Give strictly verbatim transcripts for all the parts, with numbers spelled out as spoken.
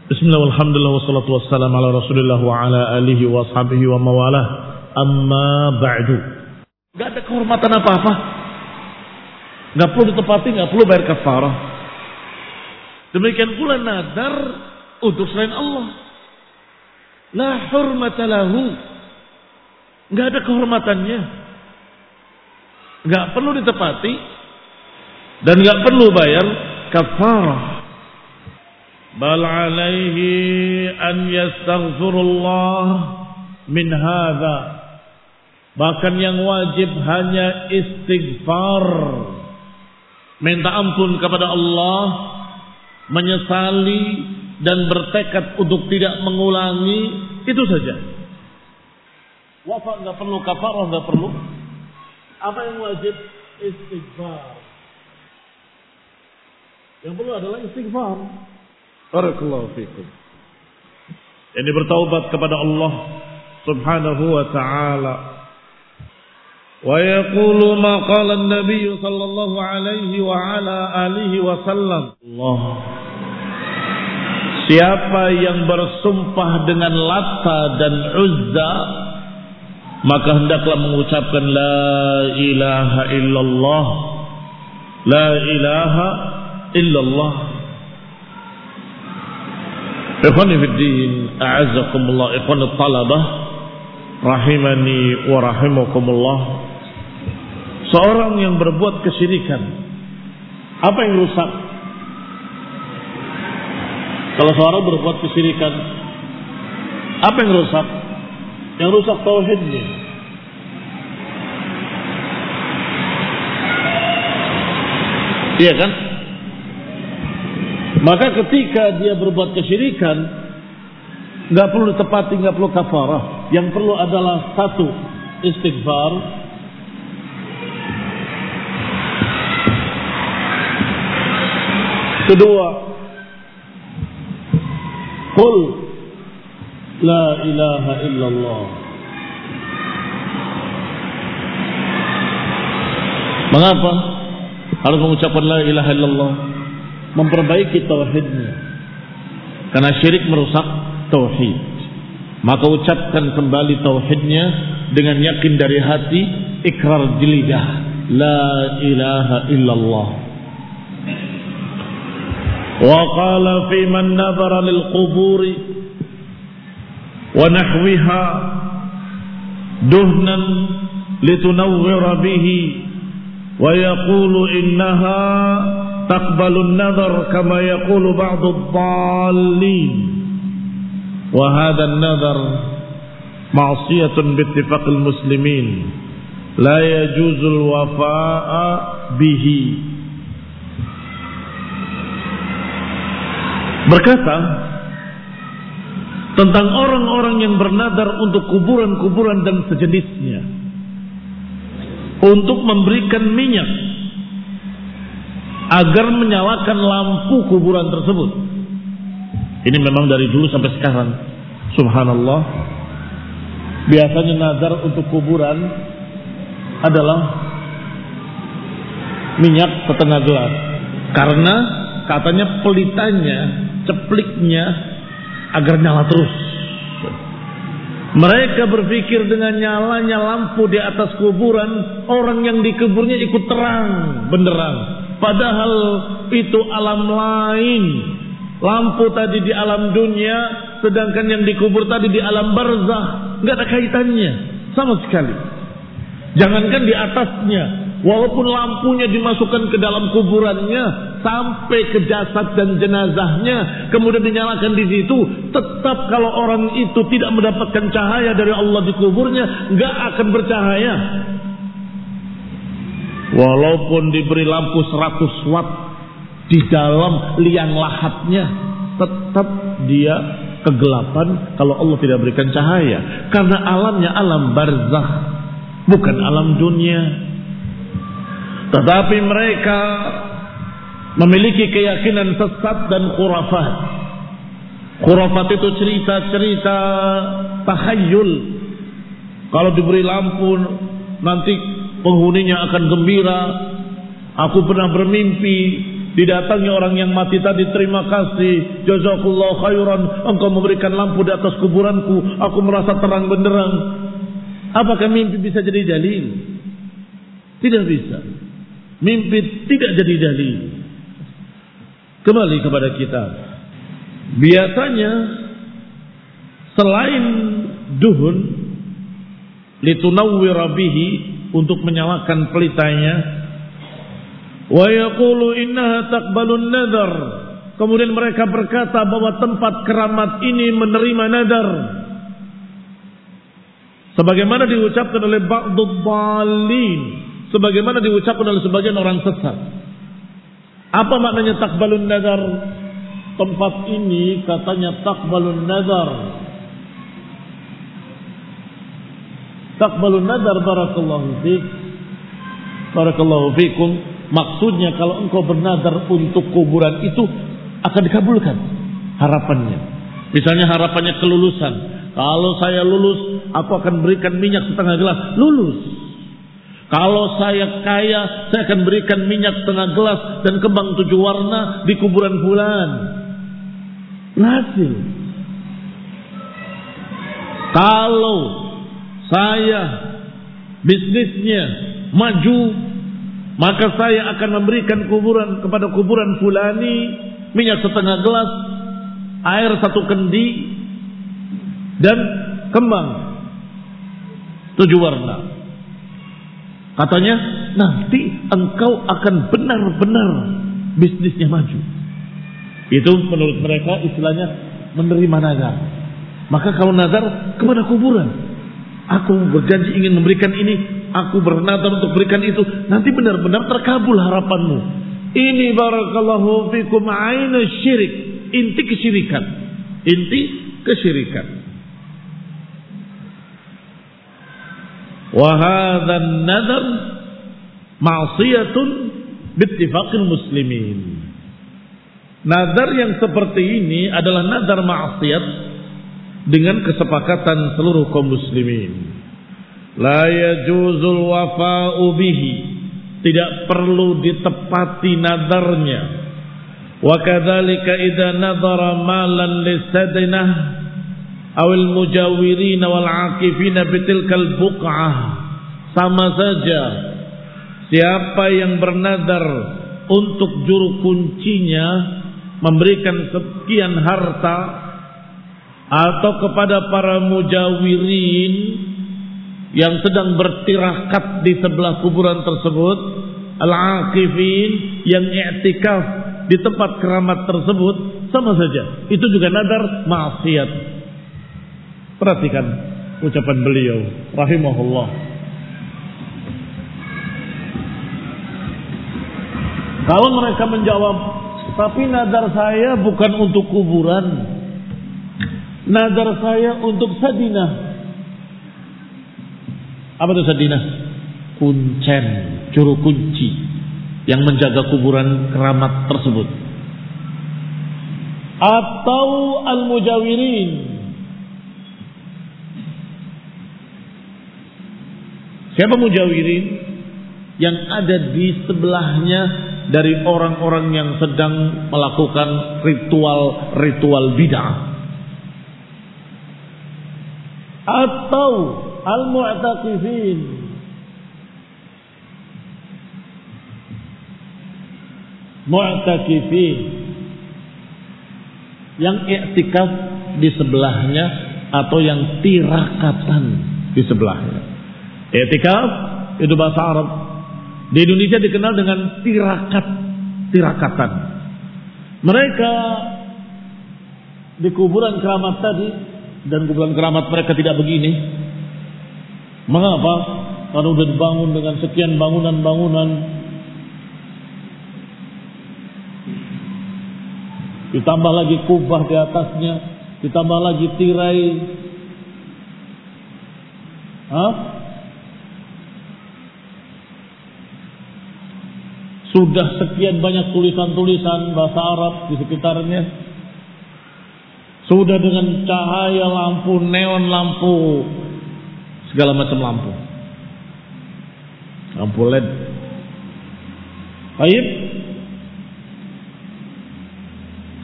Bismillah, alhamdulillah, wassalatu wassalamu ala rasulillah wa ala alihi wa sahbihi wa mawalah. Amma ba'du. Gak ada kehormatan apa-apa, gak perlu ditepati, gak perlu bayar kafarah. Demikian pula nadar untuk selain Allah, la hurmata lahu, gak ada kehormatannya, gak perlu ditepati dan gak perlu bayar kafarah. Bal alaihi an yastaghfirullah min hadha. Bahkan yang wajib hanya istighfar, minta ampun kepada Allah, menyesali dan bertekad untuk tidak mengulangi, itu saja. Wafa enggak perlu, kafarah enggak perlu. Apa yang wajib? Istighfar. Yang perlu adalah istighfar. Barakallahu fikum. Ini bertaubat kepada Allah Subhanahu wa ta'ala. Wa yaqulu ma qala an-nabiy sallallahu alaihi wa ala alihi wa sallam. Allah. Siapa yang bersumpah dengan Lata dan Uzza, maka hendaklah mengucapkan la ilaha illallah. La ilaha illallah. Ikhwani fi din, a'azzakumullah, ikhwani talabah rahimani wa rahimakumullah. Seorang yang berbuat kesyirikan, apa yang rusak? Kalau seorang berbuat kesyirikan, apa yang rusak? Yang rusak tauhidnya. Iya kan? Maka ketika dia berbuat kesyirikan, nggak perlu ditepati, nggak perlu kafarah. Yang perlu adalah satu, istighfar. Kedua, qul la ilaha illallah. Mengapa harus mengucapkan la ilaha illallah? Memperbaiki tauhidnya, karena syirik merusak tauhid. Maka ucapkan kembali tauhidnya dengan yakin dari hati, ikrar di lidah, la ilaha illallah. Wa qala fi man nadhara lil qubur wa nahwiha duhnan litunawwira bihi wa yaqulu innaha taqbalun nadhar kama yaqulu ba'du ad-dallin wa hadha an-nadhar ma'siyatun bi ittifaqil muslimin la yajuzul wafa'a bihi. Berkata tentang orang-orang yang bernadar untuk kuburan-kuburan dan sejenisnya, untuk memberikan minyak agar menyalakan lampu kuburan tersebut. Ini memang dari dulu sampai sekarang, subhanallah. Biasanya nazar untuk kuburan adalah minyak setengah gelas, karena katanya pelitanya, cepliknya agar nyala terus. Mereka berpikir dengan nyalanya lampu di atas kuburan, orang yang dikuburnya ikut terang benderang. Padahal itu alam lain. Lampu tadi di alam dunia, sedangkan yang dikubur tadi di alam barzah. Nggak ada kaitannya sama sekali. Jangankan di atasnya, walaupun lampunya dimasukkan ke dalam kuburannya sampai ke jasad dan jenazahnya, kemudian dinyalakan di situ, tetap kalau orang itu tidak mendapatkan cahaya dari Allah di kuburnya, nggak akan bercahaya. Walaupun diberi lampu seratus watt di dalam liang lahatnya, tetap dia kegelapan kalau Allah tidak berikan cahaya. Karena alamnya alam barzakh, bukan alam dunia. Tetapi mereka memiliki keyakinan sesat dan khurafat. Khurafat itu cerita-cerita takhayul. Kalau diberi lampu nanti penghuninya akan gembira. Aku pernah bermimpi Didatangi orang yang mati tadi, terima kasih, jazakallahu khairan, engkau memberikan lampu di atas kuburanku, aku merasa terang benderang. Apakah mimpi bisa jadi dalil? Tidak bisa. Mimpi tidak jadi dalil. Kembali kepada kita. Biasanya selain duhun litunawwira bihi, untuk menyalakan pelitanya, wa yaqulu innaha taqbalun nadar, kemudian mereka berkata bahwa tempat keramat ini menerima nadar, sebagaimana diucapkan oleh ba'dud dhalin, sebagaimana diucapkan oleh sebagian orang sesat. Apa maknanya taqbalun nadar? Tempat ini katanya taqbalun nadar. Taqbalun nadar, barakallahu fiik, barakallahu fiikum. Maksudnya kalau engkau bernadar untuk kuburan itu akan dikabulkan harapannya. Misalnya harapannya kelulusan. Kalau saya lulus, aku akan berikan minyak setengah gelas. Lulus. Kalau saya kaya, saya akan berikan minyak setengah gelas dan kembang tujuh warna di kuburan fulan. Berhasil. Kalau saya bisnisnya maju, maka saya akan memberikan kuburan kepada kuburan fulani minyak setengah gelas, air satu kendi, dan kembang tujuh warna. Katanya nanti engkau akan benar-benar bisnisnya maju. Itu menurut mereka istilahnya menerima nazar. Maka kalau nazar kepada kuburan, aku berjanji ingin memberikan ini, aku bernazar untuk berikan itu, nanti benar-benar terkabul harapanmu. Ini barakallahu fikum aina syirik, inti kesyirikan. Inti kesyirikan. Wa hadzal nadar ma'siyatun bittifaqil muslimin. Nazar yang seperti ini adalah nazar maksiat dengan kesepakatan seluruh kaum muslimin. La yajuzul wafa'u bihi, tidak perlu ditepati nadarnya. Wa kadzalika idza nadara malan lisadinah awil mujawirin wal aqifina bitilkal buq'ah, sama saja siapa yang bernadar untuk juru kuncinya memberikan sekian harta, atau kepada para mujawirin yang sedang bertirakat di sebelah kuburan tersebut, al-aqifin yang i'tikaf di tempat keramat tersebut, sama saja. Itu juga nadar maksiat. Perhatikan ucapan beliau rahimahullah. Kalau mereka menjawab, tapi nadar saya bukan untuk kuburan, nadar saya untuk sadinah. Apa itu sadinah? Kuncen, juru kunci yang menjaga kuburan keramat tersebut. Atau al-mujawirin, siapa mujawirin? Yang ada di sebelahnya dari orang-orang yang sedang melakukan ritual-ritual bid'ah. Atau al-mu'taqifin, mu'taqifin yang i'tikaf di sebelahnya atau yang tirakatan di sebelahnya. I'tikaf itu bahasa Arab. Di Indonesia dikenal dengan tirakat, tirakatan. Mereka di kuburan keramat tadi, dan kuburan keramat mereka tidak begini. Mengapa? Karena sudah dibangun dengan sekian bangunan-bangunan, ditambah lagi kubah di atasnya, ditambah lagi tirai. Hah? Sudah sekian banyak tulisan-tulisan bahasa Arab di sekitarnya. Sudah dengan cahaya lampu, neon lampu, segala macam lampu. Lampu L E D. Baik.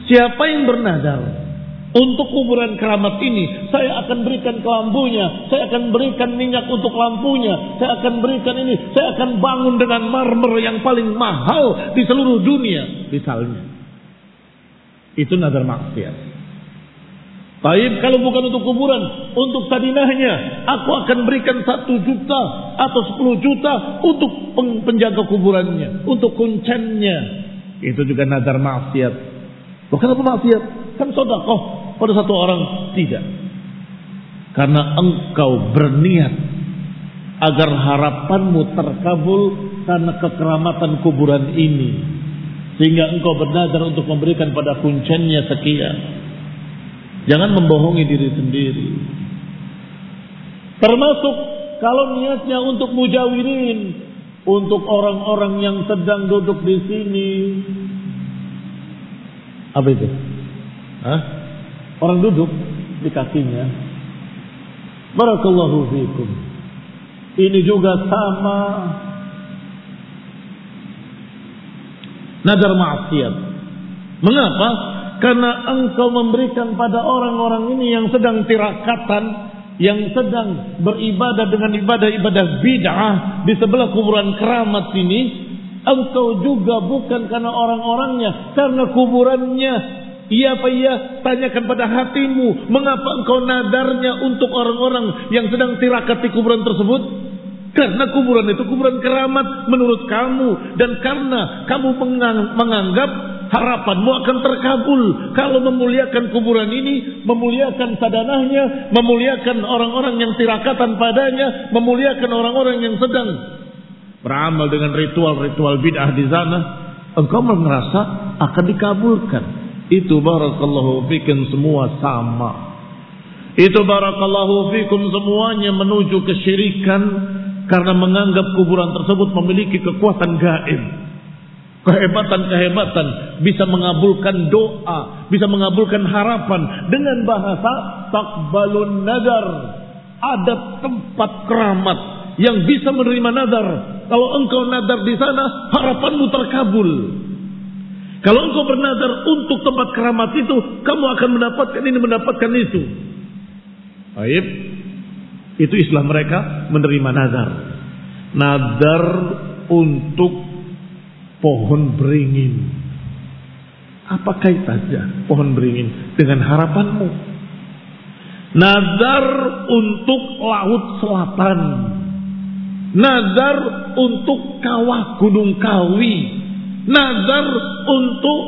Siapa yang bernadar untuk kuburan keramat ini, saya akan berikan kelambunya, saya akan berikan minyak untuk lampunya, saya akan berikan ini, saya akan bangun dengan marmer yang paling mahal di seluruh dunia, misalnya. Itu nadar maksiat. Baik, kalau bukan untuk kuburan, untuk sadinahnya, aku akan berikan satu juta atau sepuluh juta untuk penjaga kuburannya, untuk kuncennya. Itu juga nadar maksiat. Bukan apa maksiat? Kan sedekah pada satu orang. Tidak. Karena engkau berniat agar harapanmu terkabul karena kekeramatan kuburan ini, sehingga engkau bernadar untuk memberikan pada kuncennya sekian. Jangan membohongi diri sendiri. Termasuk kalau niatnya untuk mujawirin, untuk orang-orang yang sedang duduk di sini. Apa itu? Hah? Orang duduk di kakinya. Barakallahu fiikum. Ini juga sama nadar maksiat. Mengapa? Karena engkau memberikan pada orang-orang ini yang sedang tirakatan, yang sedang beribadah dengan ibadah-ibadah bid'ah di sebelah kuburan keramat ini, engkau juga bukan karena orang-orangnya, karena kuburannya. Iya apa iya? Tanyakan pada hatimu, mengapa engkau nadarnya untuk orang-orang yang sedang tirakat di kuburan tersebut? Karena kuburan itu kuburan keramat menurut kamu, dan karena kamu menganggap harapanmu akan terkabul kalau memuliakan kuburan ini, memuliakan sadanahnya, memuliakan orang-orang yang tirakatan padanya, memuliakan orang-orang yang sedang beramal dengan ritual-ritual bid'ah di sana, engkau merasa akan dikabulkan. Itu barakallahu fikum semua sama. Itu barakallahu fikum semuanya menuju kesyirikan karena menganggap kuburan tersebut memiliki kekuatan gaib. Kehebatan-kehebatan bisa mengabulkan doa, bisa mengabulkan harapan dengan bahasa takbalun nadar. Ada tempat keramat yang bisa menerima nadar. Kalau engkau nadar di sana, harapanmu terkabul. Kalau engkau bernadar untuk tempat keramat itu, kamu akan mendapatkan ini, mendapatkan itu. Baik. Itu istilah mereka menerima nadar. Nadar untuk pohon beringin. Apa kaitannya pohon beringin dengan harapanmu? Nadar untuk laut selatan. Nadar untuk kawah Gunung Kawi. Nadar untuk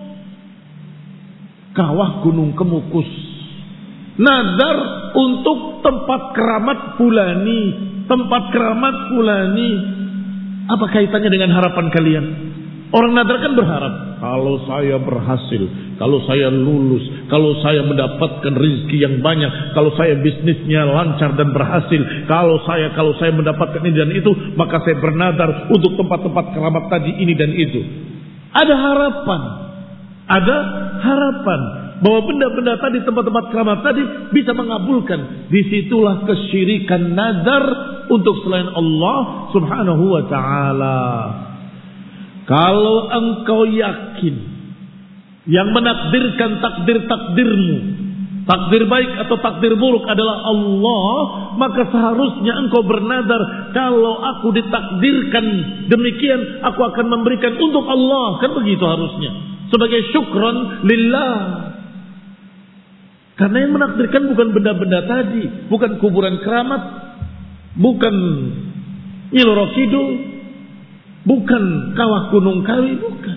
kawah Gunung Kemukus. Nadar untuk tempat keramat fulani, tempat keramat fulani. Apa kaitannya dengan harapan kalian? Orang nadar kan berharap, kalau saya berhasil, kalau saya lulus, kalau saya mendapatkan rezeki yang banyak, kalau saya bisnisnya lancar dan berhasil, kalau saya kalau saya mendapatkan ini dan itu, maka saya bernadar untuk tempat-tempat keramat tadi ini dan itu. Ada harapan, ada harapan bahwa benda-benda tadi, tempat-tempat keramat tadi bisa mengabulkan. Disitulah kesyirikan nadar untuk selain Allah Subhanahu wa ta'ala. Kalau engkau yakin yang menakdirkan takdir-takdirmu, takdir baik atau takdir buruk adalah Allah, maka seharusnya engkau bernadar, kalau aku ditakdirkan demikian, aku akan memberikan untuk Allah. Kan begitu harusnya, sebagai syukran lillah. Karena yang menakdirkan bukan benda-benda tadi, bukan kuburan keramat, bukan Nyi Roro Kidul, bukan kawah Gunung Kawi, bukan.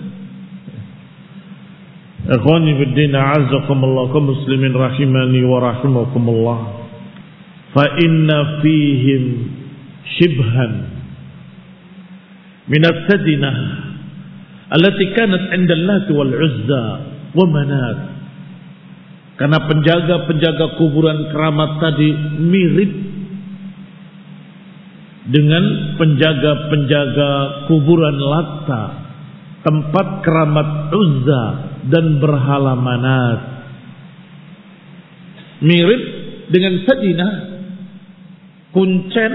Ikhwani fiddin, a'azzakumullah, kaum muslimin rahimani wa rahimakumullah. Fa inna fihim shibhan min as-sadinah allati kanat 'inda Allati wal 'Uzza wa Manat. Karena penjaga-penjaga kuburan keramat tadi mirip dengan penjaga-penjaga kuburan Latta, tempat keramat Uzza dan berhala Manat. Mirip dengan Sadinah, kuncen,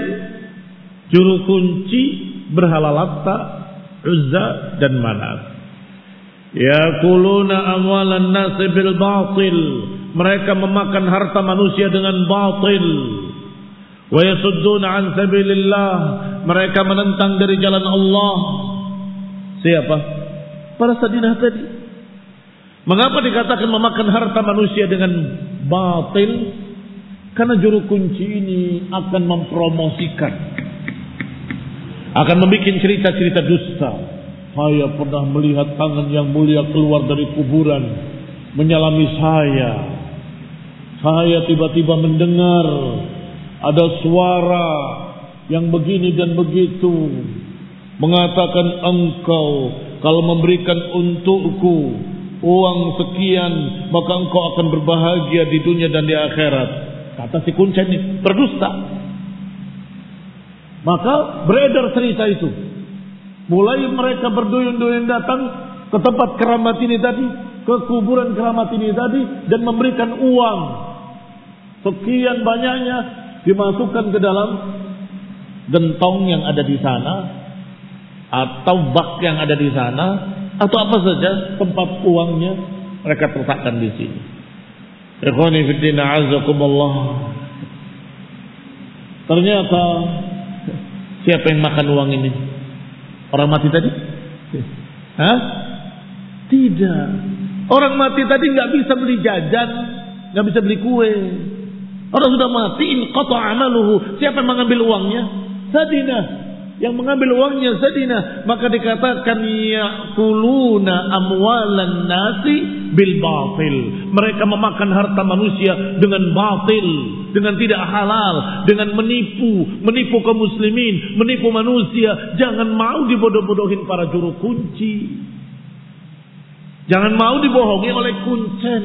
juru kunci berhala Latta, Uzza dan Manat. Yakuluna amwalan nasi bil batil. Mereka memakan harta manusia dengan batil. Wa yasudduna an sabilillah. Mereka menentang dari jalan Allah. Siapa? Para Sadinah tadi. Mengapa dikatakan memakan harta manusia dengan batil? Karena juru kunci ini akan mempromosikan, akan membuat cerita-cerita dusta. Saya pernah melihat tangan yang mulia keluar dari kuburan menyalami saya. Saya tiba-tiba mendengar ada suara yang begini dan begitu, mengatakan engkau kalau memberikan untukku uang sekian, maka engkau akan berbahagia di dunia dan di akhirat. Kata si kuncen ini berdusta. Maka beredar cerita itu. Mulai mereka berduyun-duyun datang ke tempat keramat ini tadi, ke kuburan keramat ini tadi, dan memberikan uang sekian banyaknya, dimasukkan ke dalam gentong yang ada di sana, atau bak yang ada di sana, atau apa saja tempat uangnya mereka letakkan di sini. Ikhwani fiddin a'azakumullah. Ternyata siapa yang makan uang ini? Orang mati tadi? Hah? Tidak. Orang mati tadi nggak bisa beli jajan, nggak bisa beli kue. Orang sudah mati, inqata amaluhu. Siapa yang mengambil uangnya? Sadinah. Yang mengambil uangnya Sadinah. Maka dikatakan yakuluna amwalan nasi bil batil. Mereka memakan harta manusia dengan batil, dengan tidak halal, dengan menipu, menipu kaum muslimin, menipu manusia. Jangan mau dibodoh-bodohin para juru kunci. Jangan mau dibohongi oleh kuncen.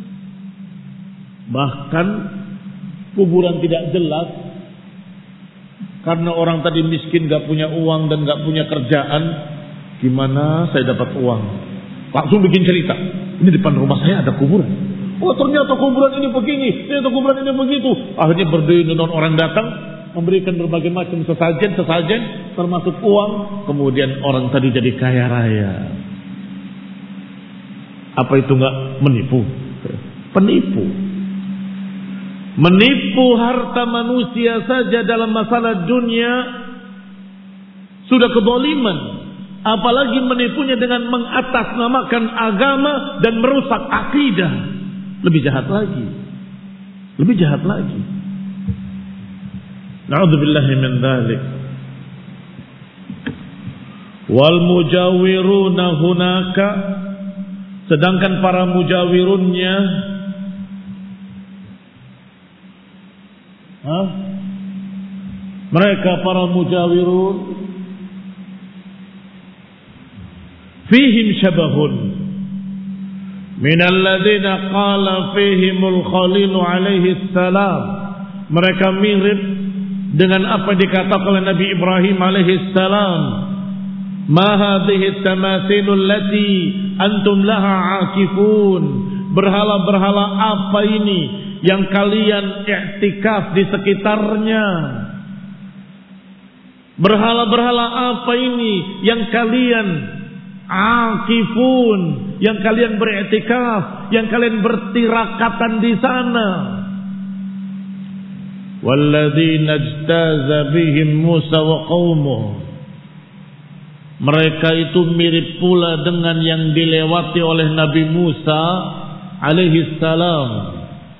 Bahkan kuburan tidak jelas karena orang tadi miskin, gak punya uang dan gak punya kerjaan. Gimana saya dapat uang? Langsung bikin cerita. Ini depan rumah saya ada kuburan. Oh ternyata kuburan ini begini, ternyata kuburan ini begitu. Akhirnya berduyun-duyun orang datang, memberikan berbagai macam sesajen-sesajen, termasuk uang. Kemudian orang tadi jadi kaya raya. Apa itu gak menipu? Penipu. Menipu harta manusia saja dalam masalah dunia sudah kezaliman, apalagi menipunya dengan mengatasnamakan agama dan merusak akidah. Lebih jahat lagi. Lebih jahat lagi. Na'udzubillahi min dzalik. Wal mujawiruna hunaka, sedangkan para mujawirunnya, Hah? mereka para mujawirun fihim syabahun minal ladzina qala fihimul khalil alaihi salam. Mereka mirip dengan apa dikatakan oleh Nabi Ibrahim alaihi salam. Ma hadhihi tamathilul lati antum laha akifun. Berhala-berhala apa ini yang kalian i'tikaf di sekitarnya? Berhala-berhala apa ini yang kalian akifun, yang kalian beriktikaf, yang kalian bertirakatan di sana? Walladzina ijtaza bihim Musa wa qaumuh. Mereka itu mirip pula dengan yang dilewati oleh Nabi Musa alaihi salam.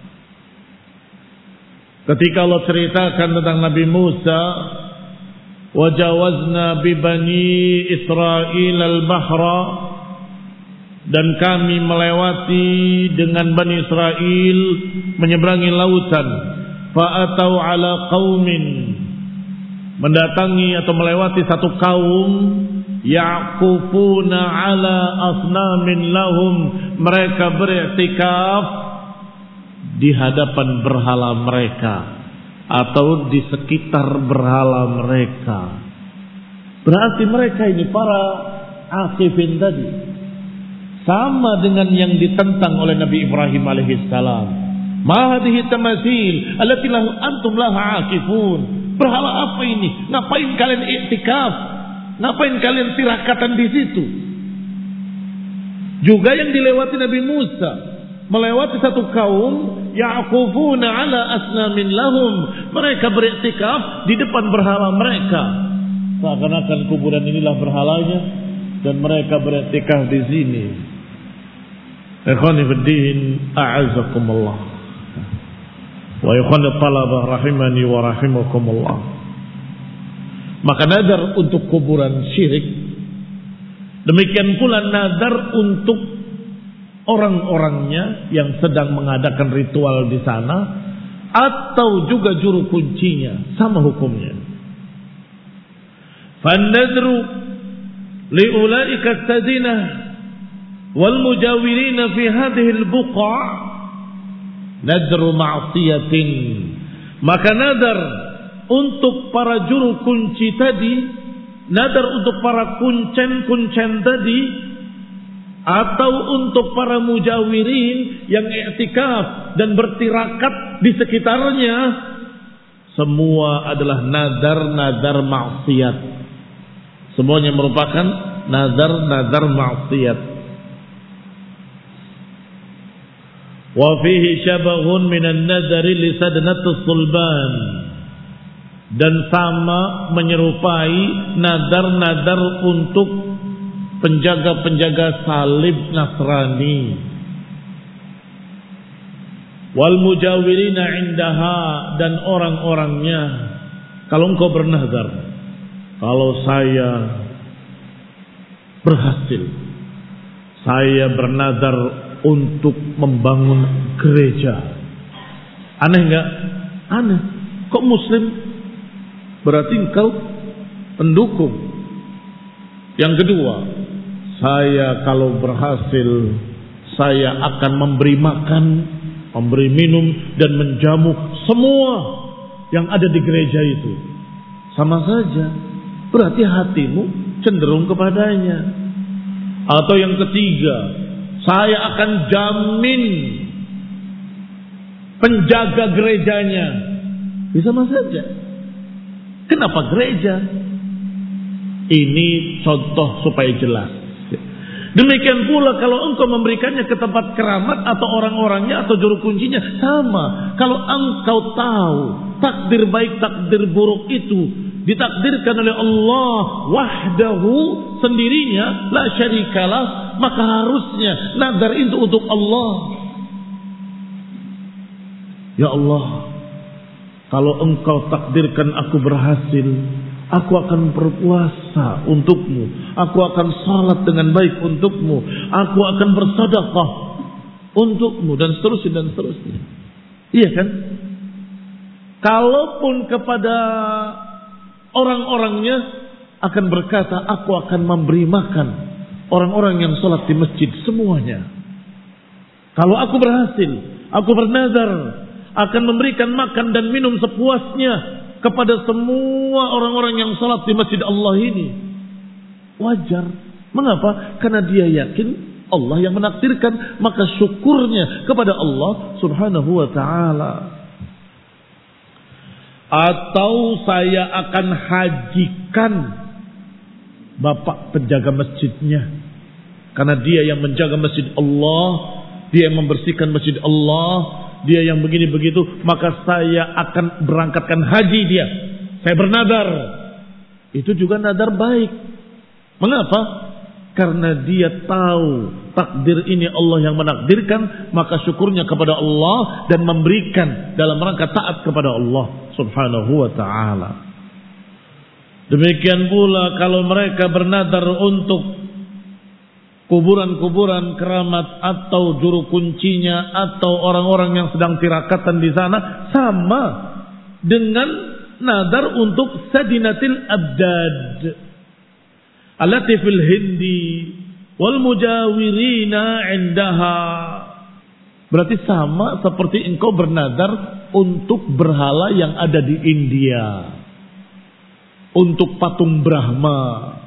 Ketika Allah ceritakan tentang Nabi Musa, wajawazna bi bani Israil al-bahra, dan kami melewati dengan Bani Israel menyeberangi lautan. Fa'atau ala qaumin, mendatangi atau melewati satu kaum, ya'kufuna ala asnamin lahum, mereka beriktikaf di hadapan berhala mereka atau di sekitar berhala mereka. Berarti mereka ini para akifin tadi sama dengan yang ditentang oleh Nabi Ibrahim alaihissalam. Ma hadhihi tamathil allati antum laha akifun. Berhala apa ini? Ngapain kalian iktikaf? Ngapain kalian tirakatan di situ? Juga yang dilewati Nabi Musa, melewati satu kaum ya'kufuna ala asnamin lahum, mereka beriktikaf di depan berhala mereka, seakan-akan kuburan inilah berhalanya dan mereka beriktikaf di sini. Ikhwani fiddin, a'azzakumullah wa ikhwani talabah rahimani wa rahimakumullah. Maka nazar untuk kuburan syirik, demikian pula nazar untuk orang-orangnya yang sedang mengadakan ritual di sana, atau juga juru kuncinya, sama hukumnya. Fan-nadru li'ulaika as-sadinah wal mujawirina fi hadhihi al-buqa' nadru ma'siyatin. Maka nadar untuk para juru kunci tadi, nadar untuk para kuncen-kuncen tadi, atau untuk para mujawirin yang i'tikaf dan bertirakat di sekitarnya, semua adalah nadar-nadar maksiat. Semuanya merupakan nadar-nadar maksiat. Wa fihi syabahun minan nadari li sadnatus sulban, dan sama menyerupai nadar-nadar untuk penjaga-penjaga salib Nasrani. Wal mujawirina indaha, dan orang-orangnya. Kalau engkau bernazar, kalau saya berhasil, saya bernazar untuk membangun gereja. Aneh enggak? Aneh. Kok Muslim? Berarti engkau pendukung. Yang kedua, saya kalau berhasil, saya akan memberi makan, memberi minum, dan menjamu semua yang ada di gereja itu. Sama saja, berarti hatimu cenderung kepadanya. Atau yang ketiga, saya akan jamin penjaga gerejanya. Bisa sama saja. Kenapa gereja? Ini contoh supaya jelas. Demikian pula kalau engkau memberikannya ke tempat keramat atau orang-orangnya atau juru kuncinya, sama. Kalau engkau tahu takdir baik takdir buruk itu ditakdirkan oleh Allah wahdahu, sendirinya, la syarikalah, maka harusnya nazar itu untuk Allah. Ya Allah, kalau engkau takdirkan aku berhasil, aku akan berpuasa untukmu, aku akan salat dengan baik untukmu, aku akan bersedekah untukmu, dan seterusnya dan seterusnya. Iya kan? Kalaupun kepada orang-orangnya akan berkata, aku akan memberi makan orang-orang yang salat di masjid semuanya. Kalau aku berhasil, aku bernazar akan memberikan makan dan minum sepuasnya kepada semua orang-orang yang salat di masjid Allah ini. Wajar. Mengapa? Karena dia yakin Allah yang menakdirkan, maka syukurnya kepada Allah subhanahu wa ta'ala. Atau saya akan hajikan bapak penjaga masjidnya, karena dia yang menjaga masjid Allah, dia yang membersihkan masjid Allah, dia yang begini begitu, maka saya akan berangkatkan haji dia. Saya bernadar. Itu juga nadar baik. Mengapa? Karena dia tahu takdir ini Allah yang menakdirkan, maka syukurnya kepada Allah dan memberikan dalam rangka taat kepada Allah subhanahu wa ta'ala. Demikian pula kalau mereka bernadar untuk kuburan-kuburan keramat atau juru kuncinya atau orang-orang yang sedang tirakatan di sana, sama dengan nadar untuk Sadinatil Abdad allati fil Hindi wal mujawirina indaha. Berarti sama seperti engkau bernadar untuk berhala yang ada di India, untuk patung Brahma,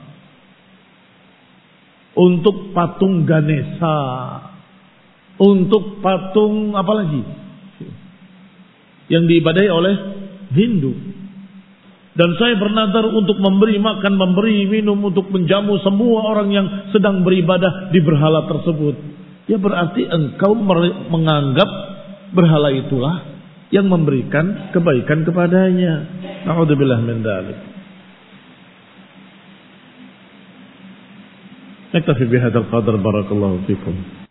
untuk patung Ganesha, untuk patung apa lagi yang diibadahi oleh Hindu. Dan saya bernadar untuk memberi makan, memberi minum, untuk menjamu semua orang yang sedang beribadah di berhala tersebut. Ya berarti engkau menganggap berhala itulah yang memberikan kebaikan kepadanya. Na'udzubillah min dzalik. Naktafi bihadzal qadar, barakallahu fikum.